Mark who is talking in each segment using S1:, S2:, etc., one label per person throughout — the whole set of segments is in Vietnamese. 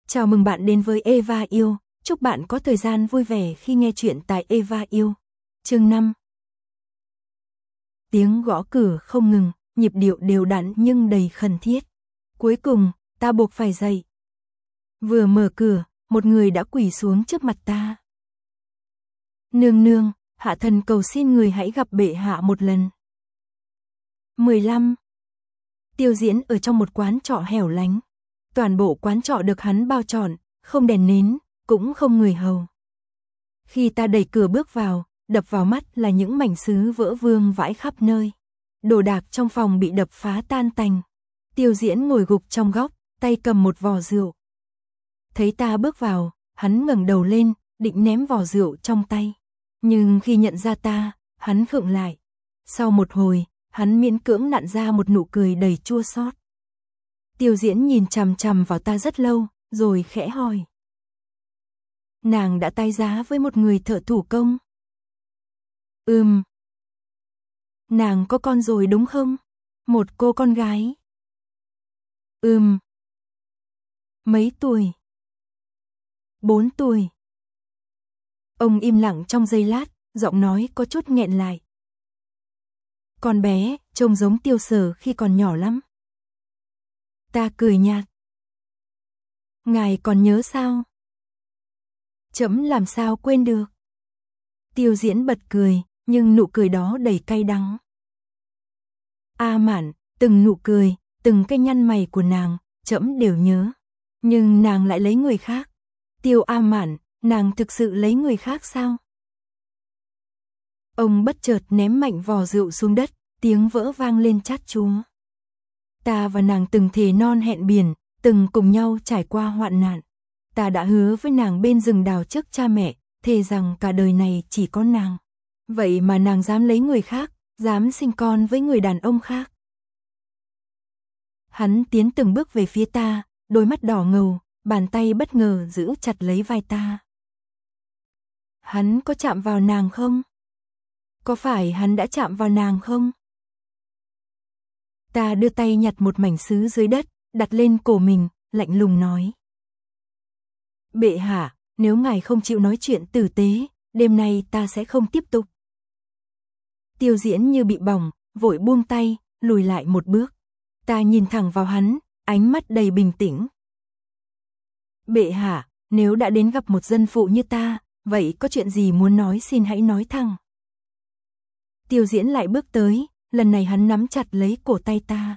S1: Chào mừng bạn đến với Eva Yêu, chúc bạn có thời gian vui vẻ khi nghe chuyện tại Eva Yêu. Chương 5. Tiếng gõ cửa không ngừng, nhịp điệu đều đặn nhưng đầy khẩn thiết. Cuối cùng, ta buộc phải dậy. Vừa mở cửa, một người đã quỳ xuống trước mặt ta. Nương nương, hạ thần cầu xin người hãy gặp bệ hạ một lần. 15. Tiêu Diễn ở trong một quán trọ hẻo lánh. Toàn bộ quán trọ được hắn bao trọn, không đèn nến, cũng không người hầu. Khi ta đẩy cửa bước vào, đập vào mắt là những mảnh sứ vỡ vương vãi khắp nơi. Đồ đạc trong phòng bị đập phá tan tành. Tiêu Diễn ngồi gục trong góc, tay cầm một vò rượu. Thấy ta bước vào, hắn ngẩng đầu lên, định ném vò rượu trong tay. Nhưng khi nhận ra ta, hắn khựng lại. Sau một hồi, hắn miễn cưỡng nặn ra một nụ cười đầy chua xót. Tiêu Diễn nhìn chằm chằm vào ta rất lâu, rồi khẽ hỏi. Nàng đã tái giá với một người thợ thủ công? Nàng có con rồi đúng không? Một cô con gái. Mấy tuổi? 4 tuổi. Ông im lặng trong giây lát, giọng nói có chút nghẹn lại. Con bé, trông giống Tiêu Sở khi còn nhỏ lắm. Ta cười nhạt. Ngài còn nhớ sao? Trẫm làm sao quên được. Tiêu Diễn bật cười, nhưng nụ cười đó đầy cay đắng. A Mạn, từng nụ cười, từng cái nhăn mày của nàng, trẫm đều nhớ. Nhưng nàng lại lấy người khác. Tiêu A Mạn, nàng thực sự lấy người khác sao? Ông bất chợt ném mạnh vò rượu xuống đất, tiếng vỡ vang lên chát chúa. Ta và nàng từng thề non hẹn biển, từng cùng nhau trải qua hoạn nạn. Ta đã hứa với nàng bên rừng đào trước cha mẹ, thề rằng cả đời này chỉ có nàng. Vậy mà nàng dám lấy người khác, dám sinh con với người đàn ông khác. Hắn tiến từng bước về phía ta, đôi mắt đỏ ngầu, bàn tay bất ngờ giữ chặt lấy vai ta. Hắn có chạm vào nàng không? Có phải hắn đã chạm vào nàng không? Ta đưa tay nhặt một mảnh sứ dưới đất, đặt lên cổ mình, lạnh lùng nói. Bệ hạ, nếu ngài không chịu nói chuyện tử tế, đêm nay ta sẽ không tiếp tục. Tiêu Diễn như bị bỏng, vội buông tay, lùi lại một bước. Ta nhìn thẳng vào hắn, ánh mắt đầy bình tĩnh. Bệ hạ, nếu đã đến gặp một dân phụ như ta, vậy có chuyện gì muốn nói xin hãy nói thẳng. Tiêu Diễn lại bước tới, lần này hắn nắm chặt lấy cổ tay ta.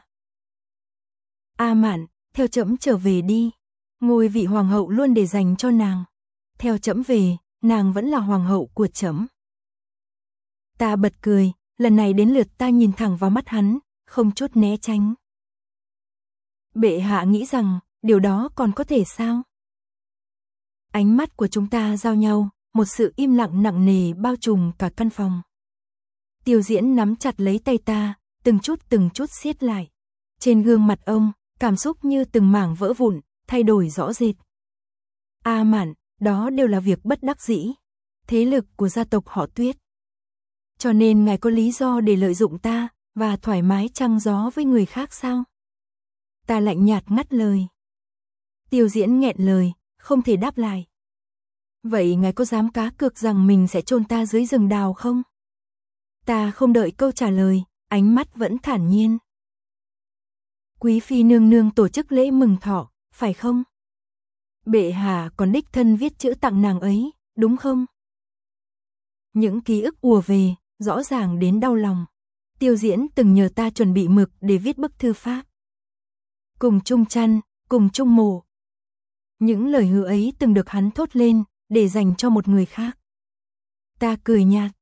S1: A Mạn, theo trẫm trở về đi. Ngôi vị hoàng hậu luôn để dành cho nàng. Theo trẫm về, nàng vẫn là hoàng hậu của trẫm. Ta bật cười, lần này đến lượt ta nhìn thẳng vào mắt hắn, không chút né tránh. Bệ hạ nghĩ rằng, điều đó còn có thể sao? Ánh mắt của chúng ta giao nhau, một sự im lặng nặng nề bao trùm cả căn phòng. Tiêu Diễn nắm chặt lấy tay ta, từng chút siết lại. Trên gương mặt ông, cảm xúc như từng mảng vỡ vụn, thay đổi rõ rệt. A Mạn, đó đều là việc bất đắc dĩ. Thế lực của gia tộc họ Tuyết. Cho nên ngài có lý do để lợi dụng ta, và thoải mái trăng gió với người khác sao? Ta lạnh nhạt ngắt lời. Tiêu Diễn nghẹn lời, không thể đáp lại. Vậy ngài có dám cá cược rằng mình sẽ chôn ta dưới rừng đào không? Ta không đợi câu trả lời, ánh mắt vẫn thản nhiên. Quý phi nương nương tổ chức lễ mừng thọ, phải không? Bệ hạ còn đích thân viết chữ tặng nàng ấy, đúng không? Những ký ức ùa về, rõ ràng đến đau lòng. Tiêu Diễn từng nhờ ta chuẩn bị mực để viết bức thư pháp. Cùng chung chăn, cùng chung mộ. Những lời hứa ấy từng được hắn thốt lên, để dành cho một người khác. Ta cười nhạt.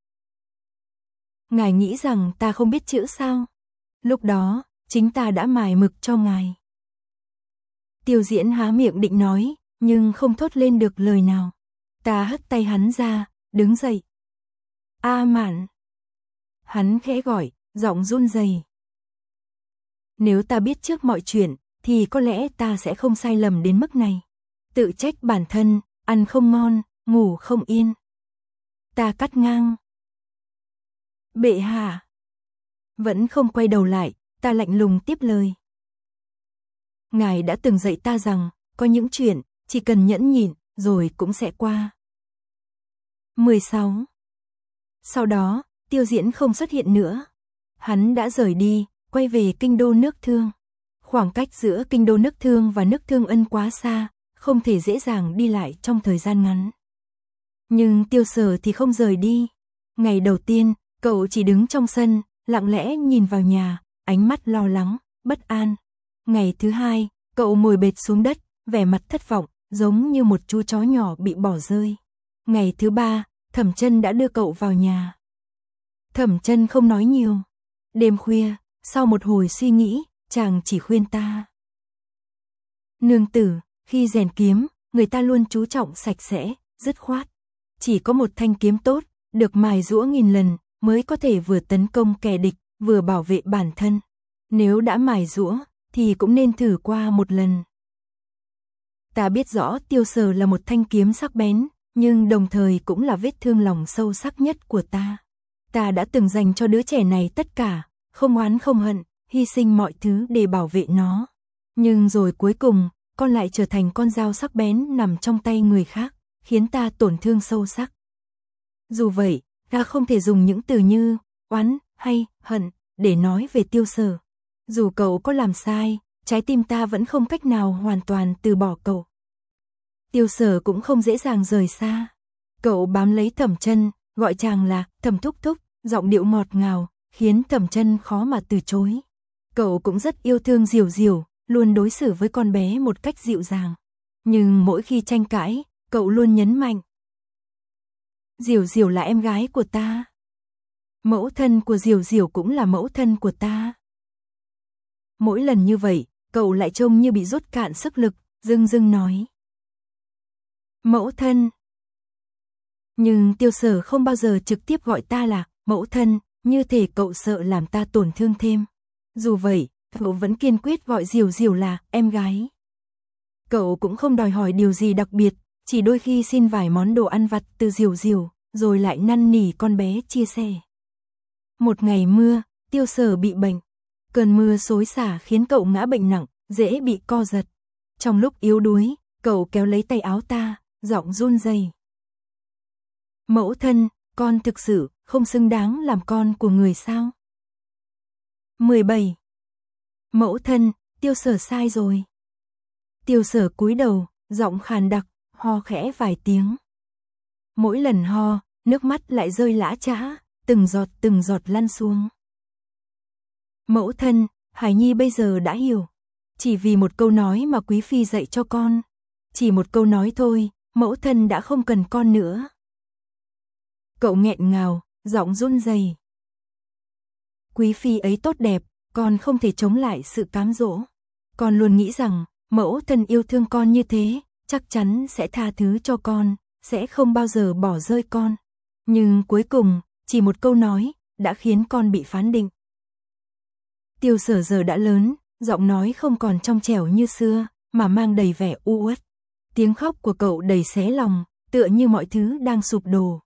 S1: Ngài nghĩ rằng ta không biết chữ sao? Lúc đó, chính ta đã mài mực cho ngài. Tiêu Diễn há miệng định nói, nhưng không thốt lên được lời nào. Ta hất tay hắn ra, đứng dậy. A Mạn. Hắn khẽ gọi, giọng run rẩy. Nếu ta biết trước mọi chuyện, thì có lẽ ta sẽ không sai lầm đến mức này. Tự trách bản thân, ăn không ngon, ngủ không yên. Ta cắt ngang. Bệ hạ. Vẫn không quay đầu lại, ta lạnh lùng tiếp lời. Ngài đã từng dạy ta rằng, có những chuyện, chỉ cần nhẫn nhịn, rồi cũng sẽ qua. 16. Sau đó, Tiêu Diễn không xuất hiện nữa. Hắn đã rời đi, quay về kinh đô nước Thương. Khoảng cách giữa kinh đô nước Thương và nước Thương Ân quá xa, không thể dễ dàng đi lại trong thời gian ngắn. Nhưng Tiêu Sở thì không rời đi. Ngày đầu tiên, cậu chỉ đứng trong sân, lặng lẽ nhìn vào nhà, ánh mắt lo lắng, bất an. Ngày thứ hai, cậu ngồi bệt xuống đất, vẻ mặt thất vọng, giống như một chú chó nhỏ bị bỏ rơi. Ngày thứ ba, Thẩm Chân đã đưa cậu vào nhà. Thẩm Chân không nói nhiều. Đêm khuya, sau một hồi suy nghĩ, chàng chỉ khuyên ta. Nương tử, khi rèn kiếm, người ta luôn chú trọng sạch sẽ, dứt khoát. Chỉ có một thanh kiếm tốt, được mài giũa nghìn lần, mới có thể vừa tấn công kẻ địch, vừa bảo vệ bản thân. Nếu đã mài giũa, thì cũng nên thử qua một lần. Ta biết rõ Tiêu Sở là một thanh kiếm sắc bén, nhưng đồng thời cũng là vết thương lòng sâu sắc nhất của ta. Ta đã từng dành cho đứa trẻ này tất cả, không oán không hận, hy sinh mọi thứ để bảo vệ nó. Nhưng rồi cuối cùng, con lại trở thành con dao sắc bén nằm trong tay người khác, khiến ta tổn thương sâu sắc. Dù vậy, ta không thể dùng những từ như oán hay hận để nói về Tiêu Sở. Dù cậu có làm sai, trái tim ta vẫn không cách nào hoàn toàn từ bỏ cậu. Tiêu Sở cũng không dễ dàng rời xa. Cậu bám lấy Thẩm Chân, gọi chàng là Thẩm thúc thúc, giọng điệu ngọt ngào, khiến Thẩm Chân khó mà từ chối. Cậu cũng rất yêu thương Diều Diều, luôn đối xử với con bé một cách dịu dàng. Nhưng mỗi khi tranh cãi, cậu luôn nhấn mạnh. Diều Diều là em gái của ta. Mẫu thân của Diều Diều cũng là mẫu thân của ta. Mỗi lần như vậy, cậu lại trông như bị rút cạn sức lực, dưng dưng nói. Mẫu thân. Nhưng Tiêu Sở không bao giờ trực tiếp gọi ta là mẫu thân, như thể cậu sợ làm ta tổn thương thêm. Dù vậy, cậu vẫn kiên quyết gọi Diều Diều là em gái. Cậu cũng không đòi hỏi điều gì đặc biệt, chỉ đôi khi xin vài món đồ ăn vặt từ Diều Diều, rồi lại năn nỉ con bé chia sẻ. Một ngày mưa, Tiêu Sở bị bệnh. Cơn mưa xối xả khiến cậu ngã bệnh nặng, dễ bị co giật. Trong lúc yếu đuối, cậu kéo lấy tay áo ta, giọng run rẩy. Mẫu thân, con thực sự không xứng đáng làm con của người sao? 17. Mẫu thân, Tiêu Sở sai rồi. Tiêu Sở cúi đầu, giọng khàn đặc, ho khẽ vài tiếng. Mỗi lần ho, nước mắt lại rơi lã chã, từng giọt lăn xuống. Mẫu thân, Hải Nhi bây giờ đã hiểu. Chỉ vì một câu nói mà Quý Phi dạy cho con. Chỉ một câu nói thôi, mẫu thân đã không cần con nữa. Cậu nghẹn ngào, giọng run rẩy. Quý Phi ấy tốt đẹp, con không thể chống lại sự cám dỗ. Con luôn nghĩ rằng, mẫu thân yêu thương con như thế, chắc chắn sẽ tha thứ cho con, sẽ không bao giờ bỏ rơi con. Nhưng cuối cùng, chỉ một câu nói, đã khiến con bị phán định. Tiêu Sở giờ đã lớn, giọng nói không còn trong trẻo như xưa, mà mang đầy vẻ u uất. Tiếng khóc của cậu đầy xé lòng, tựa như mọi thứ đang sụp đổ.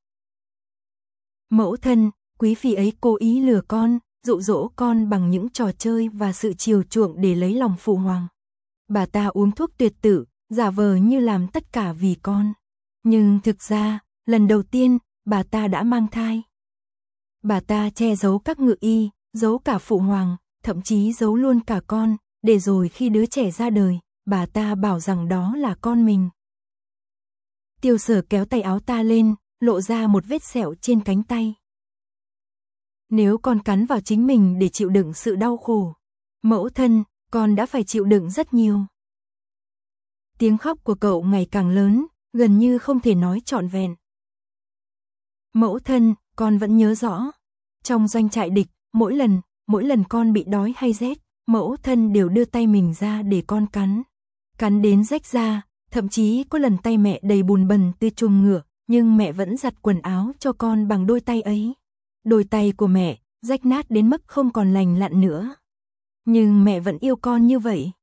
S1: Mẫu thân, Quý Phi ấy cố ý lừa con, dụ dỗ con bằng những trò chơi và sự chiều chuộng để lấy lòng phụ hoàng. Bà ta uống thuốc tuyệt tử, giả vờ như làm tất cả vì con. Nhưng thực ra, lần đầu tiên, bà ta đã mang thai. Bà ta che giấu các ngự y, giấu cả phụ hoàng, thậm chí giấu luôn cả con, để rồi khi đứa trẻ ra đời, bà ta bảo rằng đó là con mình. Tiêu Sở kéo tay áo ta lên, lộ ra một vết sẹo trên cánh tay. Nếu con cắn vào chính mình để chịu đựng sự đau khổ, mẫu thân, con đã phải chịu đựng rất nhiều. Tiếng khóc của cậu ngày càng lớn, gần như không thể nói trọn vẹn. Mẫu thân, con vẫn nhớ rõ. Trong doanh trại địch, mỗi lần con bị đói hay rét, mẫu thân đều đưa tay mình ra để con cắn. Cắn đến rách da, thậm chí có lần tay mẹ đầy bùn bẩn từ chuồng ngựa, nhưng mẹ vẫn giặt quần áo cho con bằng đôi tay ấy. Đôi tay của mẹ, rách nát đến mức không còn lành lặn nữa. Nhưng mẹ vẫn yêu con như vậy.